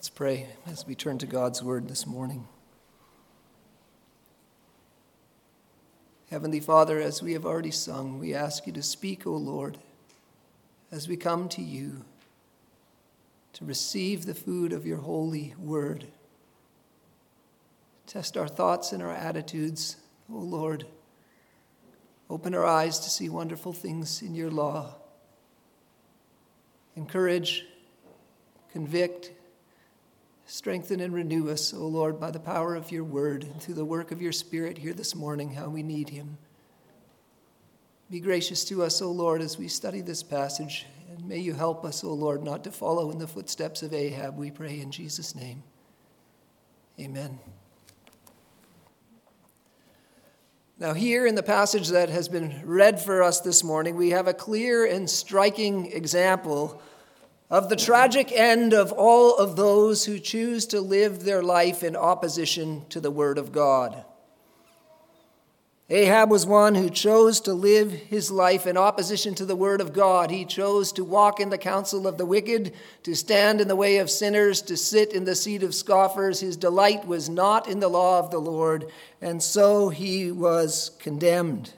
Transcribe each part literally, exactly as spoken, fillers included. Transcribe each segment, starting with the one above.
Let's pray as we turn to God's word this morning. Heavenly Father, as we have already sung, we ask you to speak, O Lord, as we come to you to receive the food of your holy word. Test our thoughts and our attitudes, O Lord. Open our eyes to see wonderful things in your law. Encourage, convict, strengthen and renew us, O Lord, by the power of your word and through the work of your Spirit here this morning, how we need him. Be gracious to us, O Lord, as we study this passage, and may you help us, O Lord, not to follow in the footsteps of Ahab, we pray in Jesus' name. Amen. Now here in the passage that has been read for us this morning, we have a clear and striking example of the tragic end of all of those who choose to live their life in opposition to the word of God. Ahab was one who chose to live his life in opposition to the word of God. He chose to walk in the counsel of the wicked, to stand in the way of sinners, to sit in the seat of scoffers. His delight was not in the law of the Lord, and so he was condemned.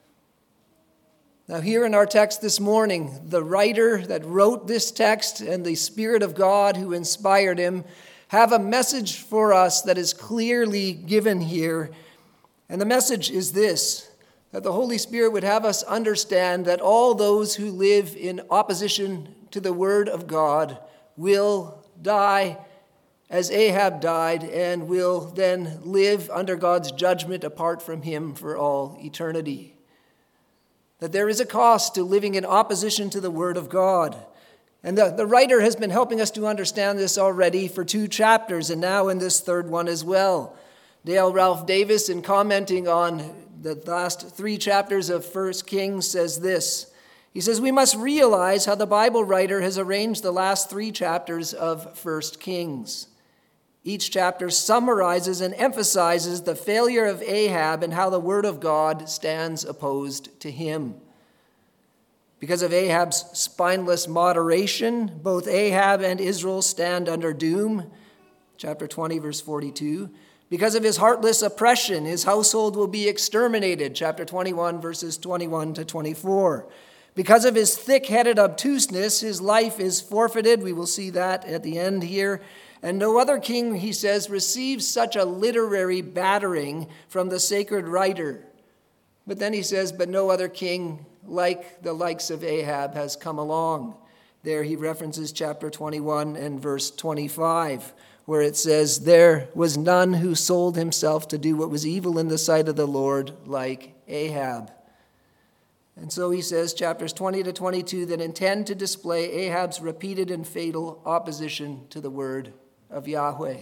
Now, here in our text this morning, the writer that wrote this text and the Spirit of God who inspired him have a message for us that is clearly given here. And the message is this, that the Holy Spirit would have us understand that all those who live in opposition to the Word of God will die as Ahab died and will then live under God's judgment apart from him for all eternity. That there is a cost to living in opposition to the Word of God. And the, the writer has been helping us to understand this already for two chapters, and now in this third one as well. Dale Ralph Davis, in commenting on the last three chapters of First Kings, says this. He says, "We must realize how the Bible writer has arranged the last three chapters of First Kings. Each chapter summarizes and emphasizes the failure of Ahab and how the word of God stands opposed to him. Because of Ahab's spineless moderation, both Ahab and Israel stand under doom." Chapter twenty, verse forty-two. "Because of his heartless oppression, his household will be exterminated." Chapter twenty-one, verses twenty-one to twenty-four. "Because of his thick-headed obtuseness, his life is forfeited." We will see that at the end here. "And no other king," he says, "receives such a literary battering from the sacred writer." But then he says, "But no other king like the likes of Ahab has come along." There he references chapter twenty-one and verse twenty-five, where it says, "There was none who sold himself to do what was evil in the sight of the Lord like Ahab." And so he says, chapters twenty to twenty-two, that intend to display Ahab's repeated and fatal opposition to the word of Yahweh.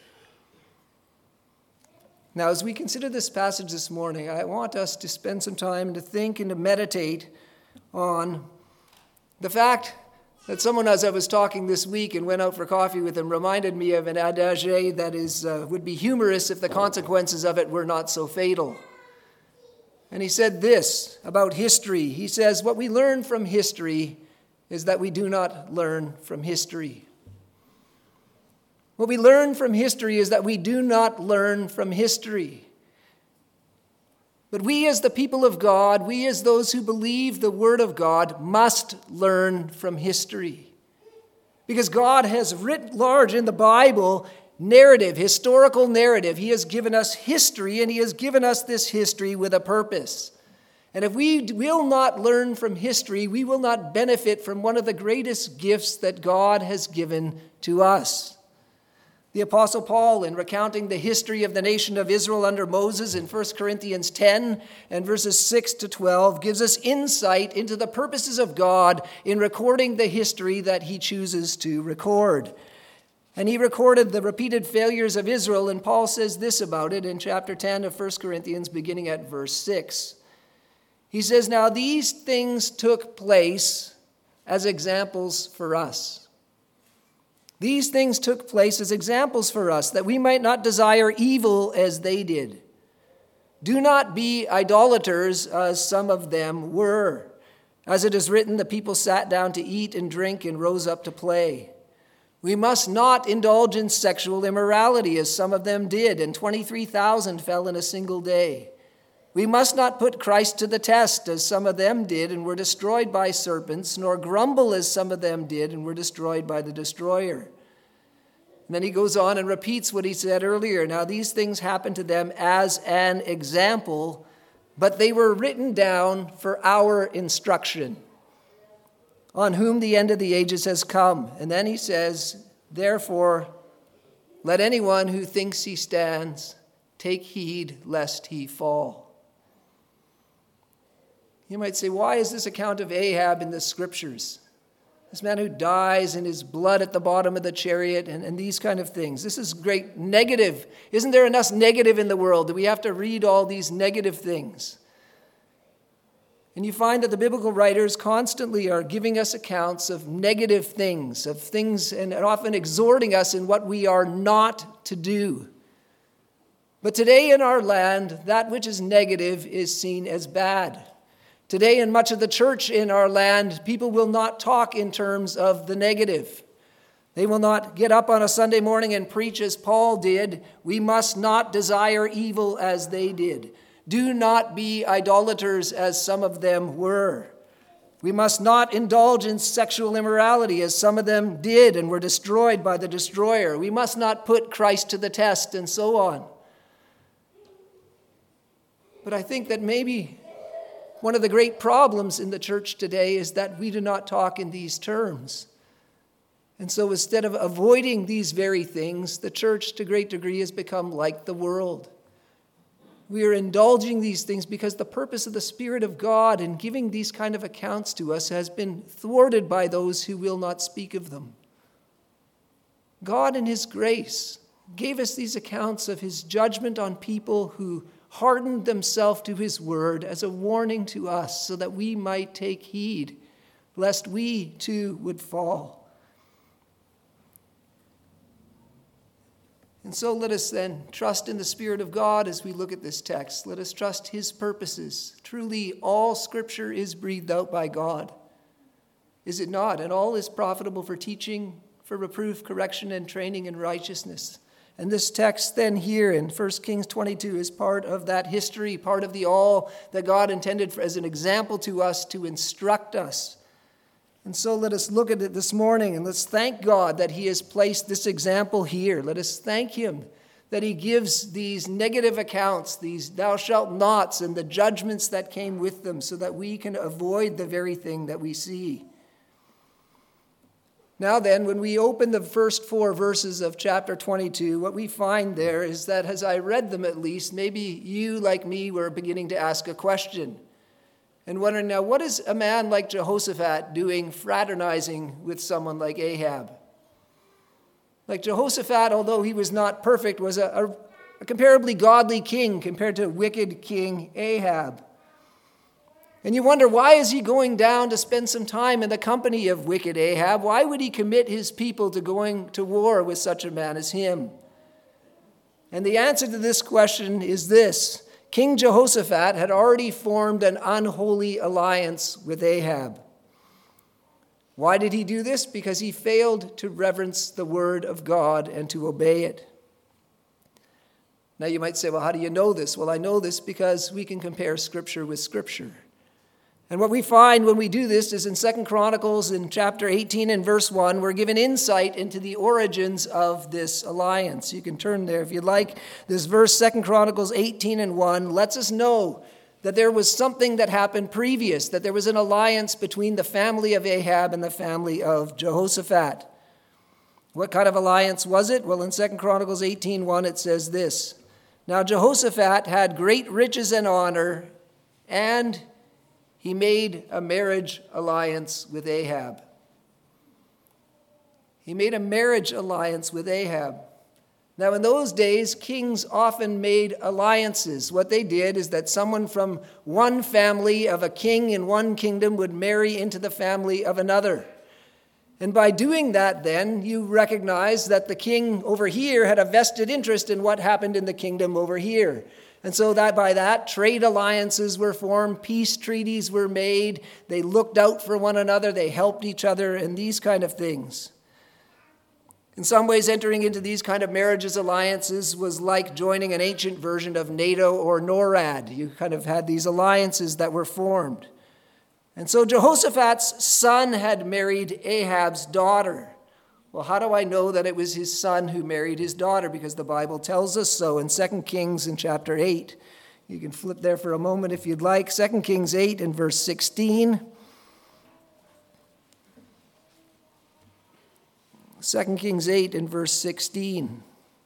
Now, as we consider this passage this morning, I want us to spend some time to think and to meditate on the fact that someone, as I was talking this week and went out for coffee with him, reminded me of an adage that is uh, would be humorous if the consequences of it were not so fatal. And he said this about history. He says, "What we learn from history is that we do not learn from history." What we learn from history is that we do not learn from history. But we as the people of God, we as those who believe the Word of God, must learn from history. Because God has writ large in the Bible narrative, historical narrative. He has given us history, and he has given us this history with a purpose. And if we will not learn from history, we will not benefit from one of the greatest gifts that God has given to us. The Apostle Paul, in recounting the history of the nation of Israel under Moses in First Corinthians ten and verses six to twelve, gives us insight into the purposes of God in recording the history that he chooses to record. And he recorded the repeated failures of Israel, and Paul says this about it in chapter ten of First Corinthians, beginning at verse six. He says, "Now these things took place as examples for us." These things took place as examples for us, that we might not desire evil as they did. Do not be idolaters, as some of them were. As it is written, the people sat down to eat and drink and rose up to play. We must not indulge in sexual immorality, as some of them did, and twenty-three thousand fell in a single day. We must not put Christ to the test, as some of them did and were destroyed by serpents, nor grumble, as some of them did and were destroyed by the destroyer. And then he goes on and repeats what he said earlier. Now, these things happened to them as an example, but they were written down for our instruction, on whom the end of the ages has come. And then he says, therefore, let anyone who thinks he stands take heed lest he fall. You might say, why is this account of Ahab in the scriptures? This man who dies and his blood at the bottom of the chariot and, and these kind of things. This is great negative. Isn't there enough negative in the world that we have to read all these negative things? And you find that the biblical writers constantly are giving us accounts of negative things, of things, and often exhorting us in what we are not to do. But today in our land, that which is negative is seen as bad. Today in much of the church in our land, people will not talk in terms of the negative. They will not get up on a Sunday morning and preach as Paul did. We must not desire evil as they did. Do not be idolaters as some of them were. We must not indulge in sexual immorality as some of them did and were destroyed by the destroyer. We must not put Christ to the test, and so on. But I think that maybe one of the great problems in the church today is that we do not talk in these terms. And so instead of avoiding these very things, the church to a great degree has become like the world. We are indulging these things because the purpose of the Spirit of God in giving these kind of accounts to us has been thwarted by those who will not speak of them. God in his grace gave us these accounts of his judgment on people who hardened themselves to his word as a warning to us so that we might take heed, lest we too would fall. And so let us then trust in the Spirit of God as we look at this text. Let us trust his purposes. Truly, all Scripture is breathed out by God. Is it not? And all is profitable for teaching, for reproof, correction, and training in righteousness. And this text then here in First Kings twenty-two is part of that history, part of the all that God intended for, as an example to us to instruct us. And so let us look at it this morning and let's thank God that he has placed this example here. Let us thank him that he gives these negative accounts, these thou shalt nots and the judgments that came with them so that we can avoid the very thing that we see. Now then, when we open the first four verses of chapter twenty-two, what we find there is that as I read them at least, maybe you, like me, were beginning to ask a question and wondering, now, what is a man like Jehoshaphat doing fraternizing with someone like Ahab? Like Jehoshaphat, although he was not perfect, was a, a, a comparably godly king compared to wicked King Ahab. And you wonder, why is he going down to spend some time in the company of wicked Ahab? Why would he commit his people to going to war with such a man as him? And the answer to this question is this. King Jehoshaphat had already formed an unholy alliance with Ahab. Why did he do this? Because he failed to reverence the word of God and to obey it. Now you might say, well, how do you know this? Well, I know this because we can compare Scripture with Scripture. And what we find when we do this is in Second Chronicles in chapter eighteen and verse one, we're given insight into the origins of this alliance. You can turn there if you'd like. This verse, Second Chronicles eighteen and one, lets us know that there was something that happened previous, that there was an alliance between the family of Ahab and the family of Jehoshaphat. What kind of alliance was it? Well, in Second Chronicles eighteen one, it says this. Now Jehoshaphat had great riches and honor, and he made a marriage alliance with Ahab. He made a marriage alliance with Ahab. Now, in those days, kings often made alliances. What they did is that someone from one family of a king in one kingdom would marry into the family of another. And by doing that, then, you recognize that the king over here had a vested interest in what happened in the kingdom over here. And so that by that, trade alliances were formed, peace treaties were made, they looked out for one another, they helped each other, and these kind of things. In some ways, entering into these kind of marriages alliances was like joining an ancient version of NATO or NORAD. You kind of had these alliances that were formed. And so Jehoshaphat's son had married Ahab's daughter. Well, how do I know that it was his son who married his daughter? Because the Bible tells us so in Second Kings in chapter eight. You can flip there for a moment if you'd like. Second Kings eight and verse sixteen. Second Kings eight and verse sixteen.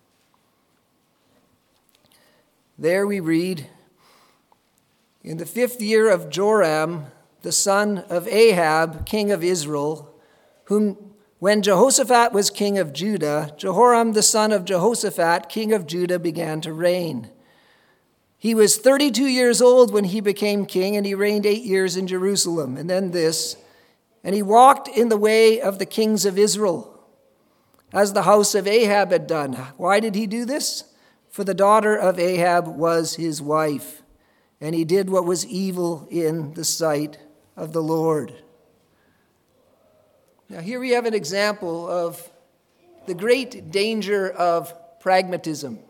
There we read, in the fifth year of Joram, the son of Ahab, king of Israel, whom when Jehoshaphat was king of Judah, Jehoram the son of Jehoshaphat, king of Judah, began to reign. He was thirty-two years old when he became king, and he reigned eight years in Jerusalem. And then this, and he walked in the way of the kings of Israel, as the house of Ahab had done. Why did he do this? For the daughter of Ahab was his wife, and he did what was evil in the sight of the Lord. Now here we have an example of the great danger of pragmatism.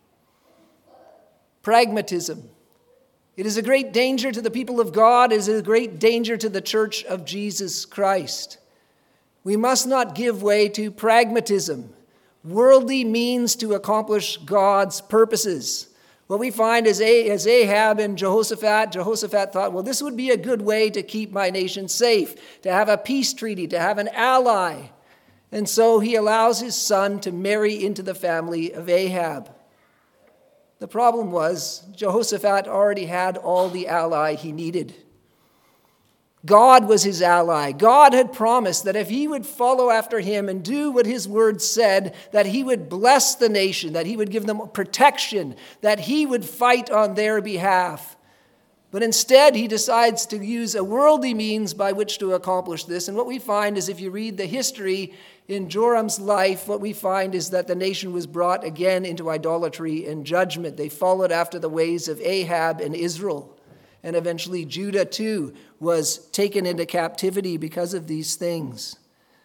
Pragmatism. It is a great danger to the people of God. It is a great danger to the church of Jesus Christ. We must not give way to pragmatism, worldly means to accomplish God's purposes. What we find is as Ahab and Jehoshaphat, Jehoshaphat thought, well, this would be a good way to keep my nation safe, to have a peace treaty, to have an ally. And so he allows his son to marry into the family of Ahab. The problem was Jehoshaphat already had all the ally he needed. God was his ally. God had promised that if he would follow after him and do what his word said, that he would bless the nation, that he would give them protection, that he would fight on their behalf. But instead, he decides to use a worldly means by which to accomplish this. And what we find is if you read the history in Joram's life, what we find is that the nation was brought again into idolatry and judgment. They followed after the ways of Ahab and Israel. And eventually Judah, too, was taken into captivity because of these things.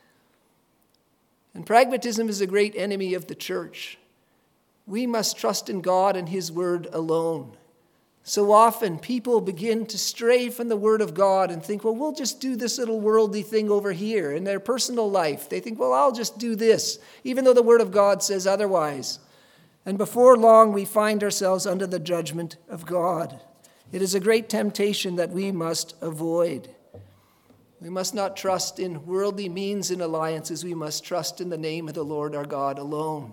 And pragmatism is a great enemy of the church. We must trust in God and his word alone. So often people begin to stray from the word of God and think, well, we'll just do this little worldly thing over here in their personal life. They think, well, I'll just do this, even though the word of God says otherwise. And before long, we find ourselves under the judgment of God. It is a great temptation that we must avoid. We must not trust in worldly means and alliances. We must trust in the name of the Lord our God alone.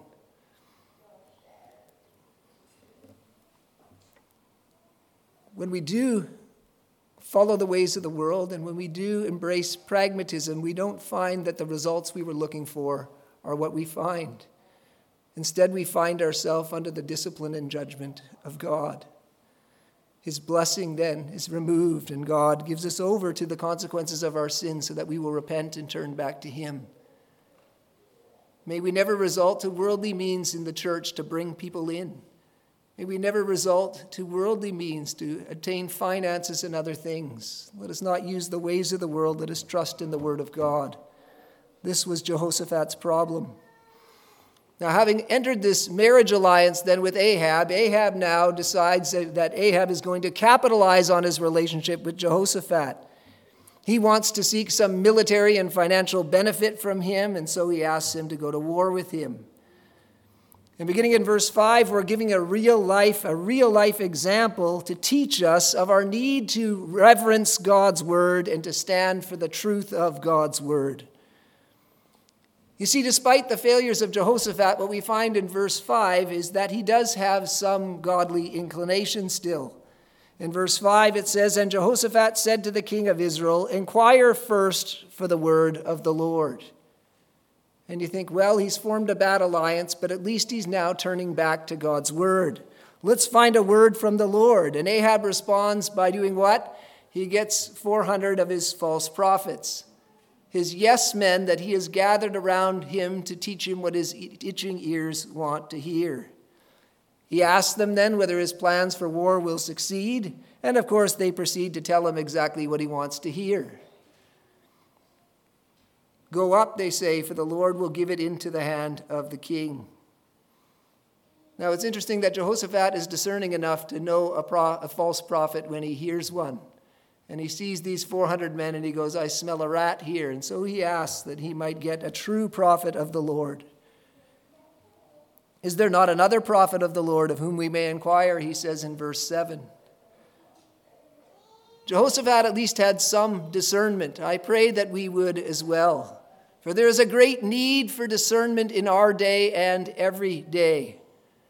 When we do follow the ways of the world and when we do embrace pragmatism, we don't find that the results we were looking for are what we find. Instead, we find ourselves under the discipline and judgment of God. His blessing then is removed, and God gives us over to the consequences of our sins so that we will repent and turn back to him. May we never resort to worldly means in the church to bring people in. May we never resort to worldly means to attain finances and other things. Let us not use the ways of the world. Let us trust in the word of God. This was Jehoshaphat's problem. Now, having entered this marriage alliance then with Ahab, Ahab now decides that Ahab is going to capitalize on his relationship with Jehoshaphat. He wants to seek some military and financial benefit from him, and so he asks him to go to war with him. And beginning in verse five, we're giving a real life, a real life example to teach us of our need to reverence God's word and to stand for the truth of God's word. You see, despite the failures of Jehoshaphat, what we find in verse five is that he does have some godly inclination still. In verse five it says, "And Jehoshaphat said to the king of Israel, 'Inquire first for the word of the Lord.'" And you think, well, he's formed a bad alliance, but at least he's now turning back to God's word. Let's find a word from the Lord. And Ahab responds by doing what? He gets four hundred of his false prophets, his yes men that he has gathered around him to teach him what his itching ears want to hear. He asks them then whether his plans for war will succeed, and of course they proceed to tell him exactly what he wants to hear. Go up, they say, for the Lord will give it into the hand of the king. Now, it's interesting that Jehoshaphat is discerning enough to know a, pro- a false prophet when he hears one. And he sees these four hundred men and he goes, I smell a rat here. And so he asks that he might get a true prophet of the Lord. Is there not another prophet of the Lord of whom we may inquire? He says in verse seven. Jehoshaphat at least had some discernment. I pray that we would as well. For there is a great need for discernment in our day and every day.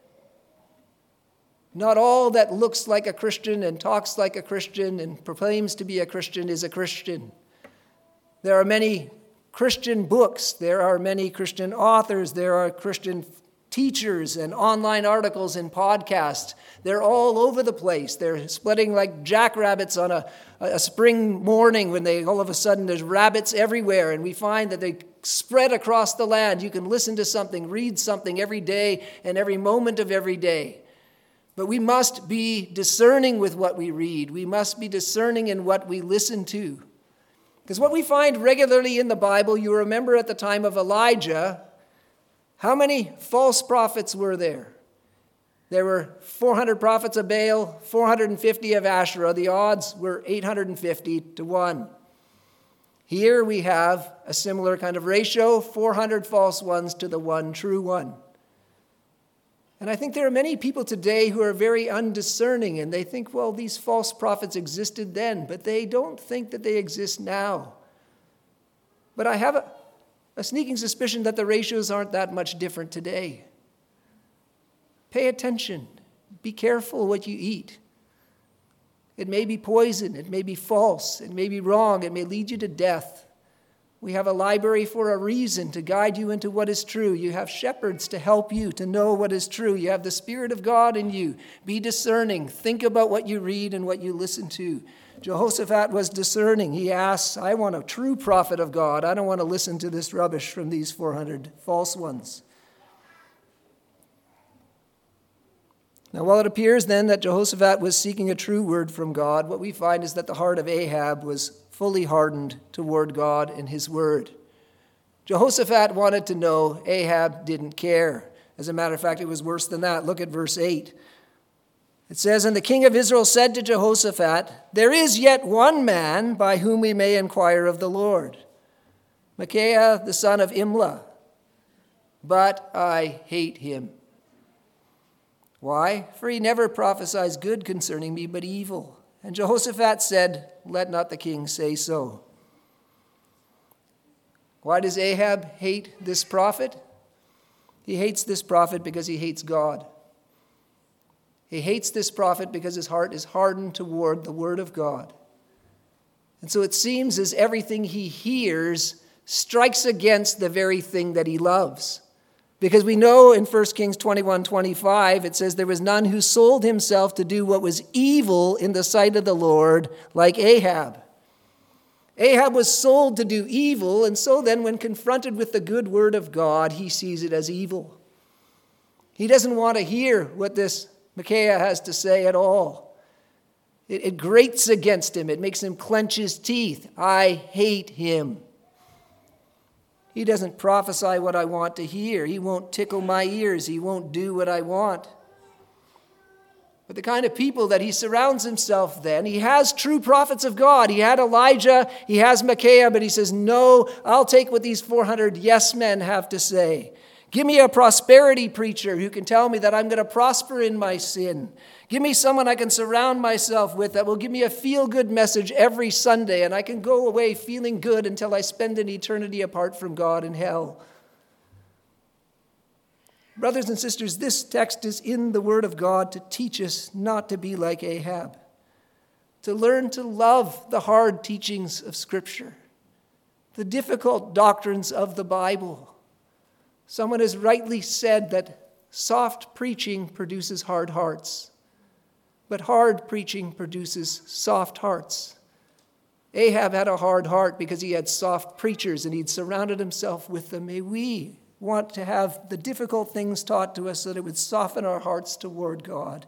Not all that looks like a Christian and talks like a Christian and proclaims to be a Christian is a Christian. There are many Christian books. There are many Christian authors. There are Christian teachers and online articles and podcasts. They're all over the place. They're spreading like jackrabbits on a, a spring morning when they all of a sudden there's rabbits everywhere, and we find that they spread across the land. You can listen to something, read something every day and every moment of every day. But we must be discerning with what we read. We must be discerning in what we listen to. Because what we find regularly in the Bible, you remember at the time of Elijah, how many false prophets were there? There were four hundred prophets of Baal, four hundred fifty of Asherah. The odds were eight hundred fifty to one. Here we have a similar kind of ratio, four hundred false ones to the one true one. And I think there are many people today who are very undiscerning, and they think, well, these false prophets existed then, but they don't think that they exist now. But I have a, a sneaking suspicion that the ratios aren't that much different today. Pay attention. Be careful what you eat. It may be poison. It may be false. It may be wrong. It may lead you to death. We have a library for a reason, to guide you into what is true. You have shepherds to help you to know what is true. You have the Spirit of God in you. Be discerning. Think about what you read and what you listen to. Jehoshaphat was discerning. He asks, I want a true prophet of God. I don't want to listen to this rubbish from these four hundred false ones. Now, while it appears then that Jehoshaphat was seeking a true word from God, what we find is that the heart of Ahab was fully hardened toward God and his word. Jehoshaphat wanted to know. Ahab didn't care. As a matter of fact, it was worse than that. Look at verse eight. It says, And the king of Israel said to Jehoshaphat, There is yet one man by whom we may inquire of the Lord, Micaiah the son of Imlah, but I hate him. Why? For he never prophesies good concerning me, but evil. And Jehoshaphat said, Let not the king say so. Why does Ahab hate this prophet? He hates this prophet because he hates God. He hates this prophet because his heart is hardened toward the word of God. And so it seems as everything he hears strikes against the very thing that he loves. Because we know in First Kings twenty-one twenty-five, it says, There was none who sold himself to do what was evil in the sight of the Lord like Ahab. Ahab was sold to do evil, and so then when confronted with the good word of God, he sees it as evil. He doesn't want to hear what this Micaiah has to say at all. It, it grates against him. It makes him clench his teeth. I hate him. He doesn't prophesy what I want to hear. He won't tickle my ears. He won't do what I want. But the kind of people that he surrounds himself then, he has true prophets of God. He had Elijah, he has Micaiah, but he says, no, I'll take what these four hundred yes men have to say. Give me a prosperity preacher who can tell me that I'm going to prosper in my sin. Give me someone I can surround myself with that will give me a feel-good message every Sunday, and I can go away feeling good until I spend an eternity apart from God in hell. Brothers and sisters, this text is in the Word of God to teach us not to be like Ahab, to learn to love the hard teachings of Scripture, the difficult doctrines of the Bible. Someone has rightly said that soft preaching produces hard hearts, but hard preaching produces soft hearts. Ahab had a hard heart because he had soft preachers and he'd surrounded himself with them. May we want to have the difficult things taught to us so that it would soften our hearts toward God.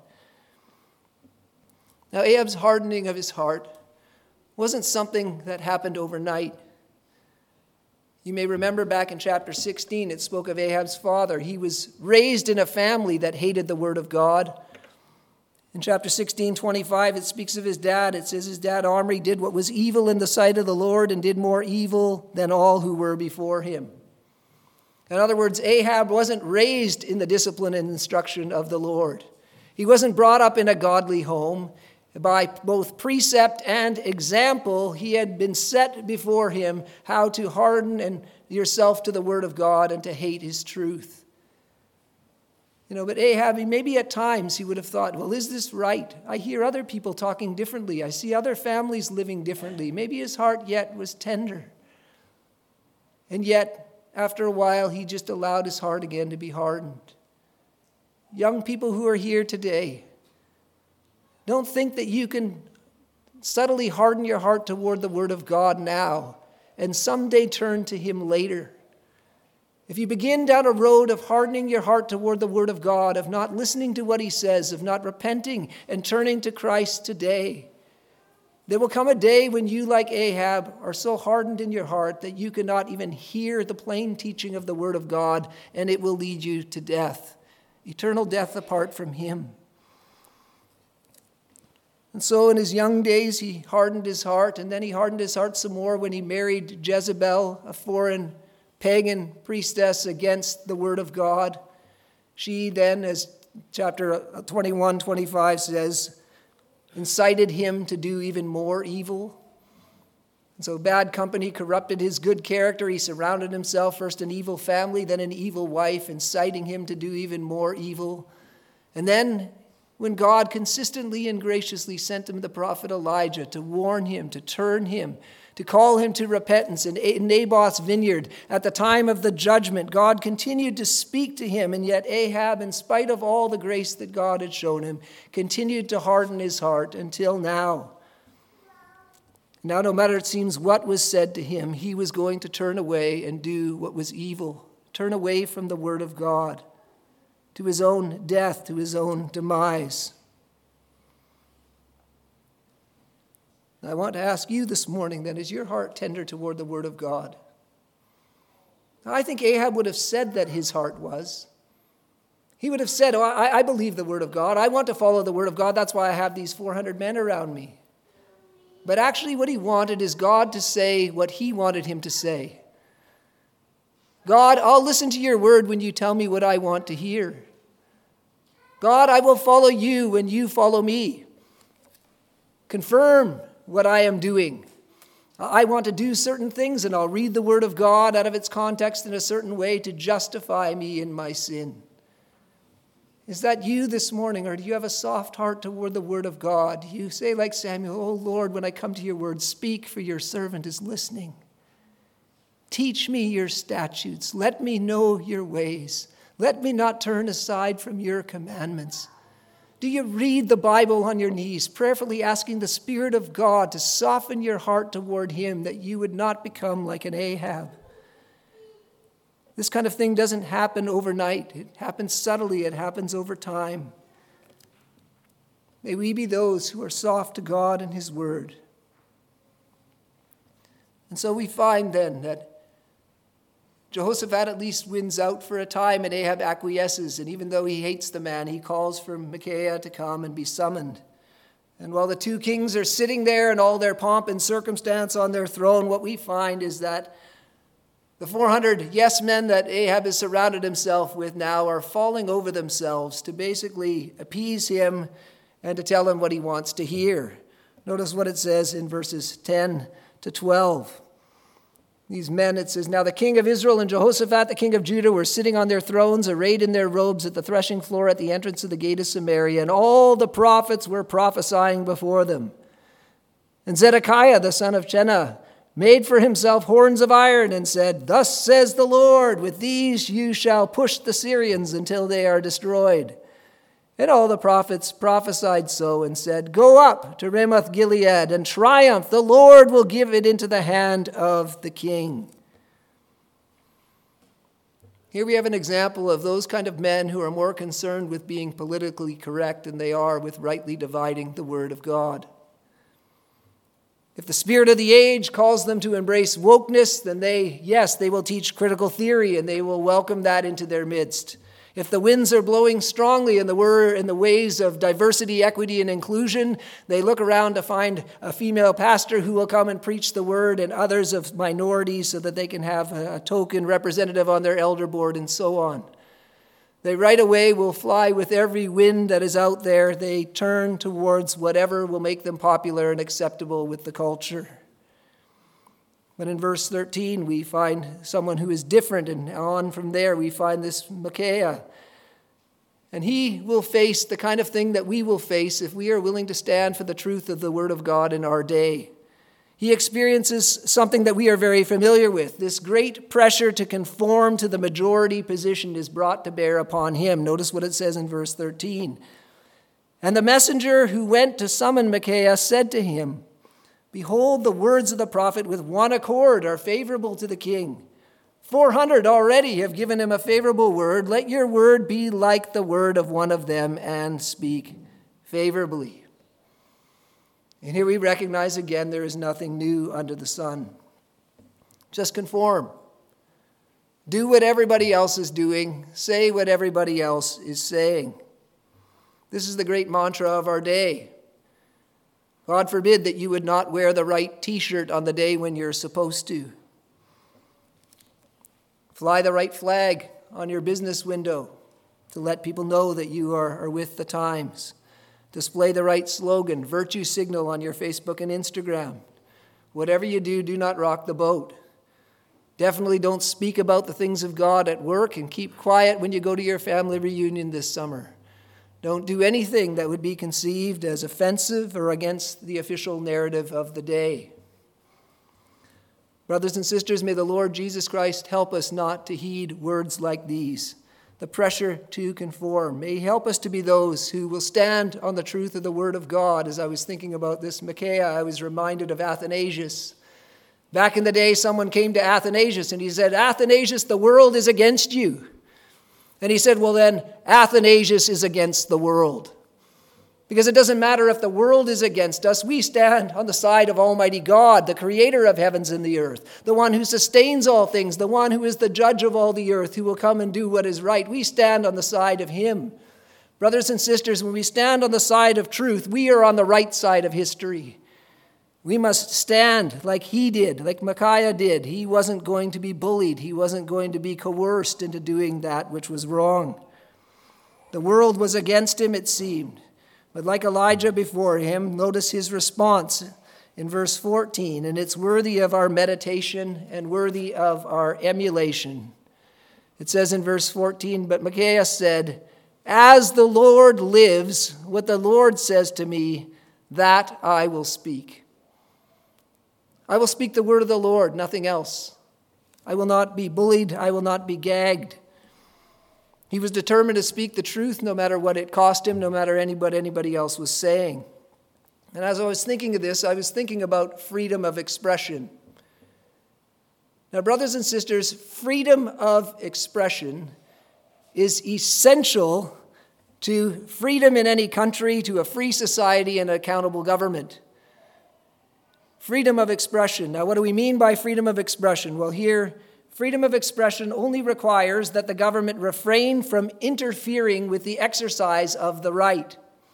Now, Ahab's hardening of his heart wasn't something that happened overnight. You may remember back in chapter sixteen, it spoke of Ahab's father. He was raised in a family that hated the word of God. In chapter sixteen, twenty-five, it speaks of his dad. It says his dad Omri did what was evil in the sight of the Lord and did more evil than all who were before him. In other words, Ahab wasn't raised in the discipline and instruction of the Lord. He wasn't brought up in a godly home. By both precept and example, he had been set before him how to harden and yourself to the word of God and to hate his truth. You know, but Ahab, maybe at times he would have thought, well, is this right? I hear other people talking differently. I see other families living differently. Maybe his heart yet was tender. And yet, after a while, he just allowed his heart again to be hardened. Young people who are here today, don't think that you can subtly harden your heart toward the word of God now and someday turn to him later. If you begin down a road of hardening your heart toward the word of God, of not listening to what he says, of not repenting and turning to Christ today, there will come a day when you, like Ahab, are so hardened in your heart that you cannot even hear the plain teaching of the word of God, and it will lead you to death, eternal death apart from him. And so in his young days, he hardened his heart, and then he hardened his heart some more when he married Jezebel, a foreign pagan priestess against the word of God. She then, as chapter twenty-one, twenty-five says, incited him to do even more evil. And so bad company corrupted his good character. He surrounded himself first an evil family, then an evil wife, inciting him to do even more evil. And then when God consistently and graciously sent him the prophet Elijah to warn him, to turn him, to call him to repentance in Naboth's vineyard at the time of the judgment, God continued to speak to him, and yet Ahab, in spite of all the grace that God had shown him, continued to harden his heart until now. Now, no matter it seems what was said to him, he was going to turn away and do what was evil, turn away from the word of God, to his own death, to his own demise. I want to ask you this morning, then, is your heart tender toward the word of God? I think Ahab would have said that his heart was. He would have said, oh, I, I believe the word of God. I want to follow the word of God. That's why I have these four hundred men around me. But actually what he wanted is God to say what he wanted him to say. God, I'll listen to your word when you tell me what I want to hear. God, I will follow you when you follow me. Confirm what I am doing. I want to do certain things, and I'll read the word of God out of its context in a certain way to justify me in my sin. Is that you this morning, or do you have a soft heart toward the word of God? You say like Samuel, oh Lord, when I come to your word, speak, for your servant is listening. Teach me your statutes. Let me know your ways. Let me not turn aside from your commandments. Do you read the Bible on your knees, prayerfully asking the Spirit of God to soften your heart toward him, that you would not become like an Ahab? This kind of thing doesn't happen overnight. It happens subtly. It happens over time. May we be those who are soft to God and his word. And so we find then that Jehoshaphat at least wins out for a time, and Ahab acquiesces. And even though he hates the man, he calls for Micaiah to come and be summoned. And while the two kings are sitting there in all their pomp and circumstance on their throne, what we find is that the four hundred yes men that Ahab has surrounded himself with now are falling over themselves to basically appease him and to tell him what he wants to hear. Notice what it says in verses ten to twelve. These men, it says, now the king of Israel and Jehoshaphat, the king of Judah, were sitting on their thrones, arrayed in their robes at the threshing floor at the entrance of the gate of Samaria, and all the prophets were prophesying before them. And Zedekiah, the son of Chenaanah, made for himself horns of iron and said, thus says the Lord, with these you shall push the Syrians until they are destroyed. And all the prophets prophesied so and said, go up to Ramoth Gilead and triumph. The Lord will give it into the hand of the king. Here we have an example of those kind of men who are more concerned with being politically correct than they are with rightly dividing the word of God. If the spirit of the age calls them to embrace wokeness, then they, yes, they will teach critical theory and they will welcome that into their midst. If the winds are blowing strongly in the word, in the ways of diversity, equity, and inclusion, they look around to find a female pastor who will come and preach the word, and others of minorities so that they can have a token representative on their elder board and so on. They right away will fly with every wind that is out there. They turn towards whatever will make them popular and acceptable with the culture. But in verse thirteen, we find someone who is different, and on from there we find this Micaiah. And he will face the kind of thing that we will face if we are willing to stand for the truth of the Word of God in our day. He experiences something that we are very familiar with. This great pressure to conform to the majority position is brought to bear upon him. Notice what it says in verse thirteen. And the messenger who went to summon Micaiah said to him, Behold, the words of the prophet with one accord are favorable to the king. Four hundred already have given him a favorable word. Let your word be like the word of one of them and speak favorably. And here we recognize again there is nothing new under the sun. Just conform. Do what everybody else is doing. Say what everybody else is saying. This is the great mantra of our day. God forbid that you would not wear the right t-shirt on the day when you're supposed to. Fly the right flag on your business window to let people know that you are, are with the times. Display the right slogan, virtue signal on your Facebook and Instagram. Whatever you do, do not rock the boat. Definitely don't speak about the things of God at work, and keep quiet when you go to your family reunion this summer. Don't do anything that would be conceived as offensive or against the official narrative of the day. Brothers and sisters, may the Lord Jesus Christ help us not to heed words like these. The pressure to conform. May he help us to be those who will stand on the truth of the Word of God. As I was thinking about this Micaiah, I was reminded of Athanasius. Back in the day, someone came to Athanasius and he said, Athanasius, the world is against you. And he said, well then, Athanasius is against the world. Because it doesn't matter if the world is against us, we stand on the side of Almighty God, the creator of heavens and the earth, the one who sustains all things, the one who is the judge of all the earth, who will come and do what is right. We stand on the side of him. Brothers and sisters, when we stand on the side of truth, we are on the right side of history. We must stand like he did, like Micaiah did. He wasn't going to be bullied. He wasn't going to be coerced into doing that which was wrong. The world was against him, it seemed. But like Elijah before him, notice his response in verse fourteen, and it's worthy of our meditation and worthy of our emulation. It says in verse fourteen, but Micaiah said, as the Lord lives, what the Lord says to me, that I will speak. I will speak the word of the Lord, nothing else. I will not be bullied. I will not be gagged. He was determined to speak the truth no matter what it cost him, no matter any, what anybody else was saying. And as I was thinking of this, I was thinking about freedom of expression. Now, brothers and sisters, freedom of expression is essential to freedom in any country, to a free society and an accountable government. Freedom of expression. Now, what do we mean by freedom of expression? Well, here, freedom of expression only requires that the government refrain from interfering with the exercise of the right.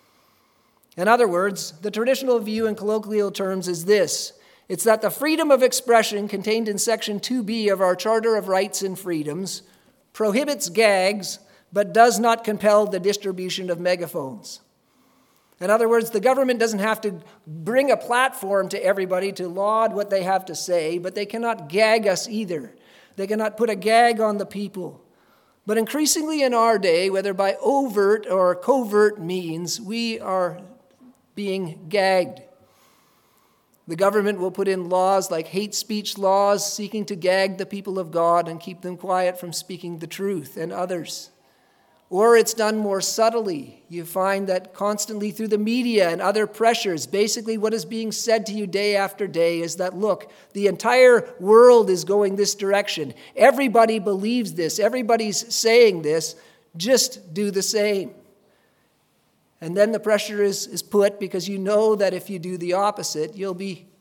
In other words, the traditional view in colloquial terms is this. It's that the freedom of expression contained in Section two B of our Charter of Rights and Freedoms prohibits gags, but does not compel the distribution of megaphones. In other words, the government doesn't have to bring a platform to everybody to laud what they have to say, but they cannot gag us either. They cannot put a gag on the people. But increasingly in our day, whether by overt or covert means, we are being gagged. The government will put in laws like hate speech laws, seeking to gag the people of God and keep them quiet from speaking the truth, and others. Or it's done more subtly. You find that constantly through the media and other pressures, basically what is being said to you day after day is that, look, the entire world is going this direction. Everybody believes this. Everybody's saying this. Just do the same. And then the pressure is, is put because you know that if you do the opposite, you'll be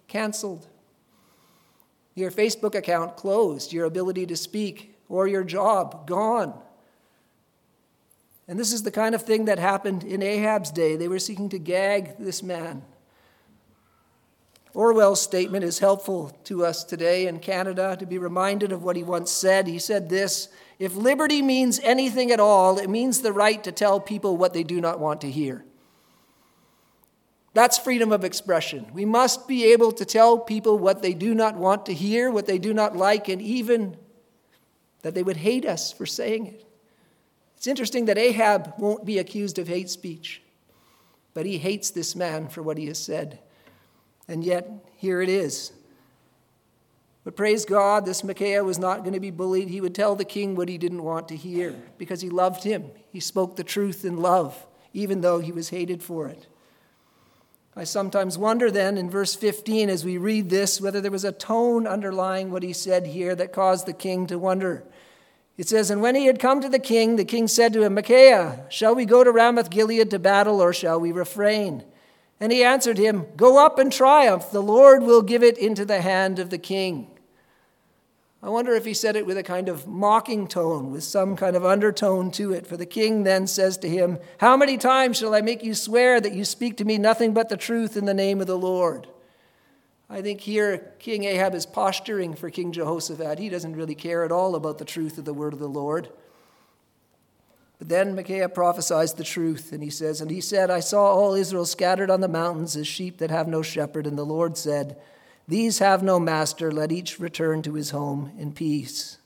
canceled. Your Facebook account closed, your ability to speak, or your job gone. And this is the kind of thing that happened in Ahab's day. They were seeking to gag this man. Orwell's statement is helpful to us today in Canada to be reminded of what he once said. He said this, "If liberty means anything at all, it means the right to tell people what they do not want to hear." That's freedom of expression. We must be able to tell people what they do not want to hear, what they do not like, and even that they would hate us for saying it. It's interesting that Ahab won't be accused of hate speech, but he hates this man for what he has said. And yet, here it is. But praise God, this Micaiah was not going to be bullied. He would tell the king what he didn't want to hear because he loved him. He spoke the truth in love, even though he was hated for it. I sometimes wonder then in verse fifteen as we read this whether there was a tone underlying what he said here that caused the king to wonder. It says, "And when he had come to the king, the king said to him, 'Micaiah, shall we go to Ramoth-Gilead to battle, or shall we refrain?' And he answered him, 'Go up and triumph. The Lord will give it into the hand of the king.'" I wonder if he said it with a kind of mocking tone, with some kind of undertone to it. For the king then says to him, "How many times shall I make you swear that you speak to me nothing but the truth in the name of the Lord?" I think here King Ahab is posturing for King Jehoshaphat. He doesn't really care at all about the truth of the word of the Lord. But then Micaiah prophesies the truth, and he says, "And he said, I saw all Israel scattered on the mountains as sheep that have no shepherd, and the Lord said, These have no master, let each return to his home in peace."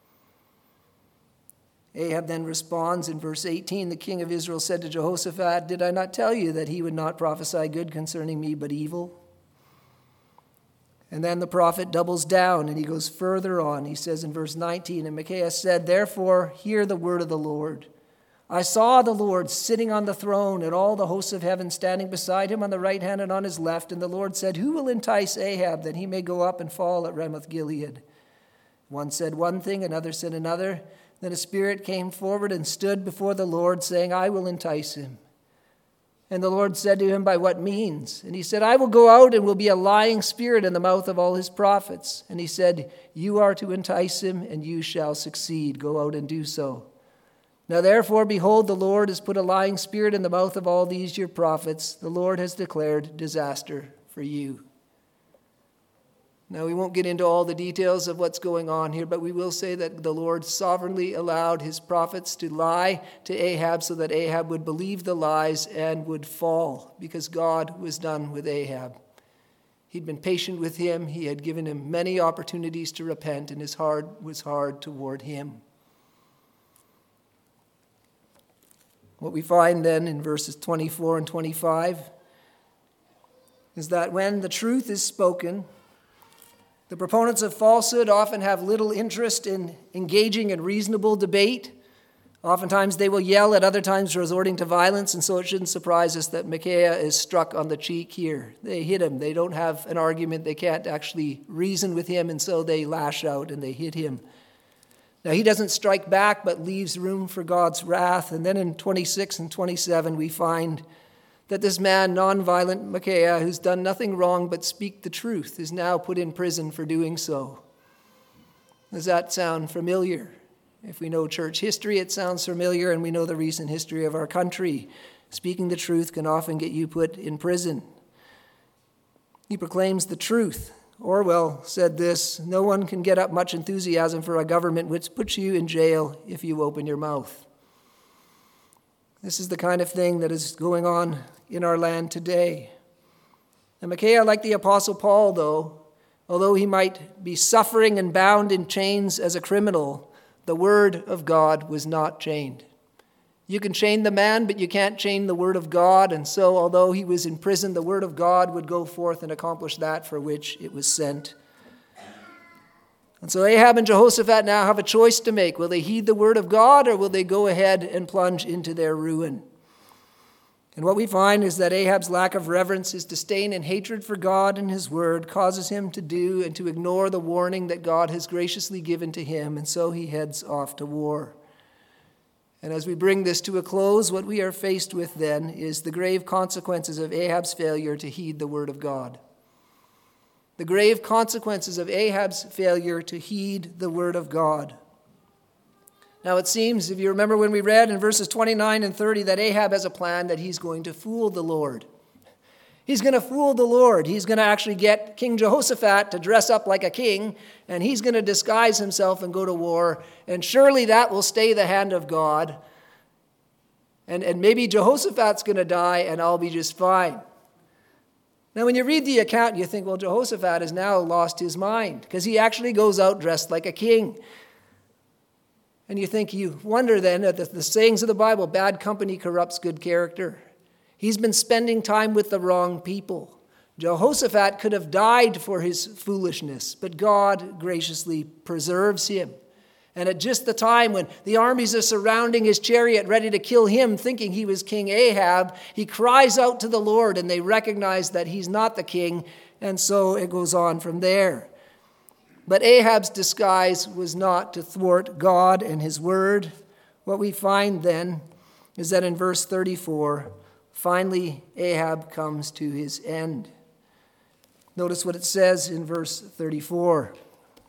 Ahab then responds in verse eighteen, "The king of Israel said to Jehoshaphat, Did I not tell you that he would not prophesy good concerning me, but evil?" And then the prophet doubles down and he goes further on. He says in verse nineteen, "And Micaiah said, Therefore hear the word of the Lord. I saw the Lord sitting on the throne, and all the hosts of heaven standing beside him on the right hand and on his left. And the Lord said, Who will entice Ahab, that he may go up and fall at Ramoth-Gilead? One said one thing, another said another. Then a spirit came forward and stood before the Lord, saying, I will entice him. And the Lord said to him, By what means? And he said, I will go out and will be a lying spirit in the mouth of all his prophets. And he said, You are to entice him, and you shall succeed. Go out and do so. Now therefore, behold, the Lord has put a lying spirit in the mouth of all these your prophets. The Lord has declared disaster for you." Now we won't get into all the details of what's going on here, but we will say that the Lord sovereignly allowed his prophets to lie to Ahab so that Ahab would believe the lies and would fall, because God was done with Ahab. He'd been patient with him. He had given him many opportunities to repent, and his heart was hard toward him. What we find then in verses twenty-four and twenty-five is that when the truth is spoken, the proponents of falsehood often have little interest in engaging in reasonable debate. Oftentimes they will yell, at other times resorting to violence, and so it shouldn't surprise us that Micaiah is struck on the cheek here. They hit him. They don't have an argument. They can't actually reason with him, and so they lash out and they hit him. Now, he doesn't strike back, but leaves room for God's wrath. And then in twenty-six and twenty-seven, we find that this man, nonviolent Micaiah, who's done nothing wrong but speak the truth, is now put in prison for doing so. Does that sound familiar? If we know church history, it sounds familiar, and we know the recent history of our country. Speaking the truth can often get you put in prison. He proclaims the truth. Orwell said this, "No one can get up much enthusiasm for a government which puts you in jail if you open your mouth." This is the kind of thing that is going on in our land today. And Micaiah, like the Apostle Paul, though, although he might be suffering and bound in chains as a criminal, the word of God was not chained. You can chain the man, but you can't chain the word of God. And so, although he was in prison, the word of God would go forth and accomplish that for which it was sent. And so Ahab and Jehoshaphat now have a choice to make. Will they heed the word of God, or will they go ahead and plunge into their ruin? And what we find is that Ahab's lack of reverence, his disdain and hatred for God and his word, causes him to do and to ignore the warning that God has graciously given to him, and so he heads off to war. And as we bring this to a close, what we are faced with then is the grave consequences of Ahab's failure to heed the word of God. the grave consequences of Ahab's failure to heed the word of God. Now it seems, if you remember when we read in verses twenty-nine and thirty, that Ahab has a plan that he's going to fool the Lord. He's going to fool the Lord. He's going to actually get King Jehoshaphat to dress up like a king, and he's going to disguise himself and go to war, and surely that will stay the hand of God. And, and maybe Jehoshaphat's going to die, and I'll be just fine. Now, when you read the account, you think, well, Jehoshaphat has now lost his mind, because he actually goes out dressed like a king. And you think, you wonder then at the, the sayings of the Bible, bad company corrupts good character. He's been spending time with the wrong people. Jehoshaphat could have died for his foolishness, but God graciously preserves him. And at just the time when the armies are surrounding his chariot, ready to kill him, thinking he was King Ahab, he cries out to the Lord, and they recognize that he's not the king, and so it goes on from there. But Ahab's disguise was not to thwart God and his word. What we find then is that in verse thirty-four, finally Ahab comes to his end. Notice what it says in verse thirty-four.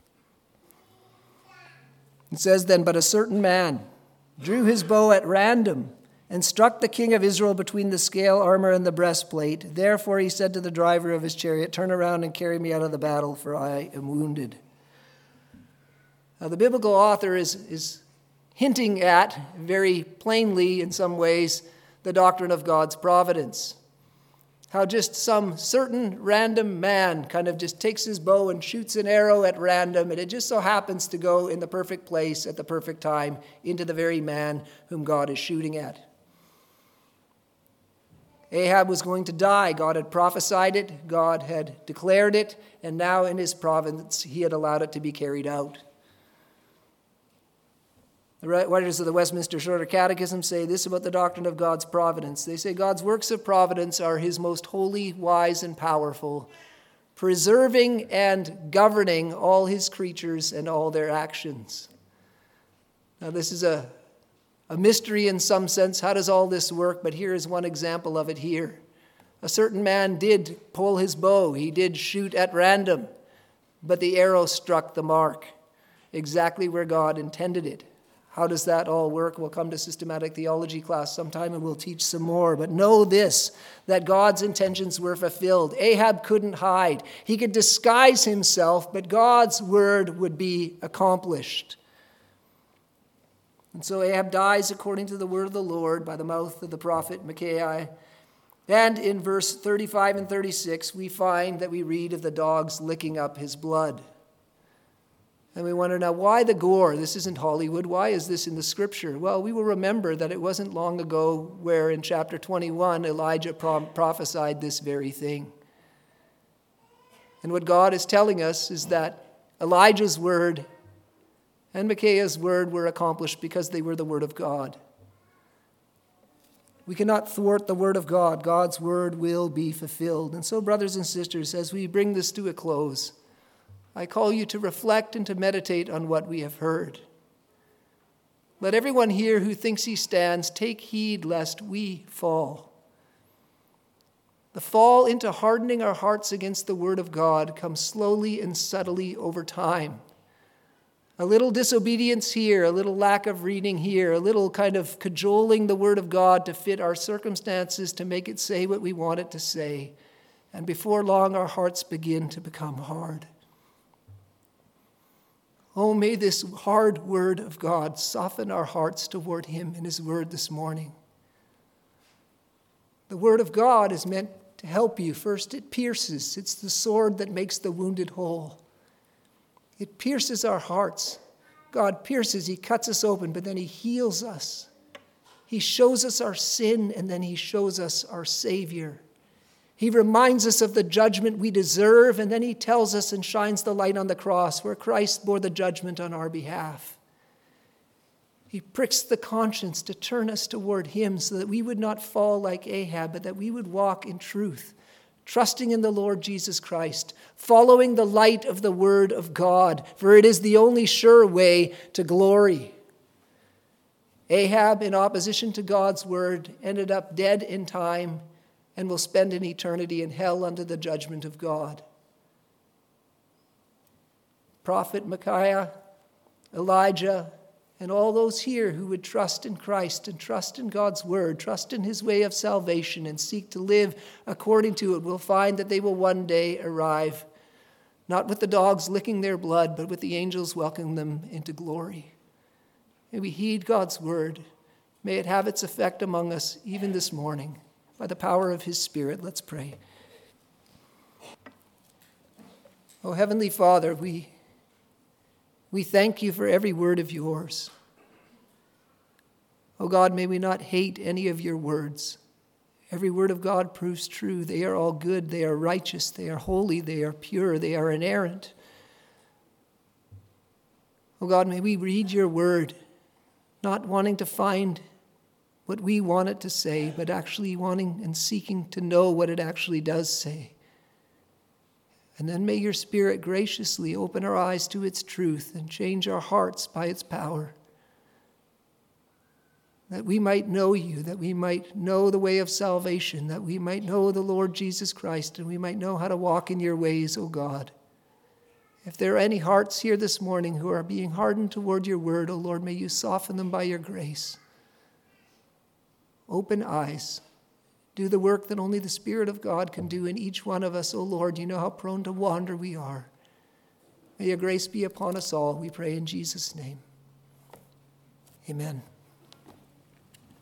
It says then, but a certain man drew his bow at random and struck the king of Israel between the scale armor and the breastplate. Therefore he said to the driver of his chariot, turn around and carry me out of the battle, for I am wounded. Now the biblical author is, is hinting at, very plainly in some ways, the doctrine of God's providence. How just some certain random man kind of just takes his bow and shoots an arrow at random, and it just so happens to go in the perfect place at the perfect time into the very man whom God is shooting at. Ahab was going to die. God had prophesied it. God had declared it. And now in his providence, he had allowed it to be carried out. The writers of the Westminster Shorter Catechism say this about the doctrine of God's providence. They say God's works of providence are his most holy, wise, and powerful, preserving and governing all his creatures and all their actions. Now this is a, a mystery in some sense. How does all this work? But here is one example of it here. A certain man did pull his bow. He did shoot at random, but the arrow struck the mark, exactly where God intended it. How does that all work? We'll come to systematic theology class sometime and we'll teach some more. But know this, that God's intentions were fulfilled. Ahab couldn't hide. He could disguise himself, but God's word would be accomplished. And so Ahab dies according to the word of the Lord by the mouth of the prophet Micaiah. And in verse thirty-five and thirty-six, we find that we read of the dogs licking up his blood. And we wonder now, why the gore? This isn't Hollywood. Why is this in the scripture? Well, we will remember that it wasn't long ago where in chapter twenty-one, Elijah prophesied this very thing. And what God is telling us is that Elijah's word and Micaiah's word were accomplished because they were the word of God. We cannot thwart the word of God. God's word will be fulfilled. And so, brothers and sisters, as we bring this to a close, I call you to reflect and to meditate on what we have heard. Let everyone here who thinks he stands take heed lest we fall. The fall into hardening our hearts against the word of God comes slowly and subtly over time. A little disobedience here, a little lack of reading here, a little kind of cajoling the word of God to fit our circumstances, to make it say what we want it to say. And before long, our hearts begin to become hard. Oh, may this hard word of God soften our hearts toward him in his word this morning. The word of God is meant to help you. First, it pierces. It's the sword that makes the wounded whole. It pierces our hearts. God pierces, he cuts us open, but then he heals us. He shows us our sin, and then he shows us our Savior. He reminds us of the judgment we deserve, and then he tells us and shines the light on the cross where Christ bore the judgment on our behalf. He pricks the conscience to turn us toward him so that we would not fall like Ahab, but that we would walk in truth, trusting in the Lord Jesus Christ, following the light of the word of God, for it is the only sure way to glory. Ahab, in opposition to God's word, ended up dead in time and will spend an eternity in hell under the judgment of God. prophet Micaiah, Elijah, and all those here who would trust in Christ and trust in God's word, trust in his way of salvation, and seek to live according to it, will find that they will one day arrive, not with the dogs licking their blood, but with the angels welcoming them into glory. May we heed God's word. May it have its effect among us even this morning. By the power of his Spirit, let's pray. Oh, Heavenly Father, we We thank you for every word of yours. Oh God, may we not hate any of your words. Every word of God proves true. They are all good. They are righteous. They are holy. They are pure. They are inerrant. Oh God, may we read your word, not wanting to find what we want it to say, but actually wanting and seeking to know what it actually does say. And then may your Spirit graciously open our eyes to its truth and change our hearts by its power, that we might know you, that we might know the way of salvation, that we might know the Lord Jesus Christ, and we might know how to walk in your ways, O God. If there are any hearts here this morning who are being hardened toward your word, O Lord, may you soften them by your grace. Open eyes. Do the work that only the Spirit of God can do in each one of us, O Lord. You know how prone to wander we are. May your grace be upon us all, we pray in Jesus' name. Amen.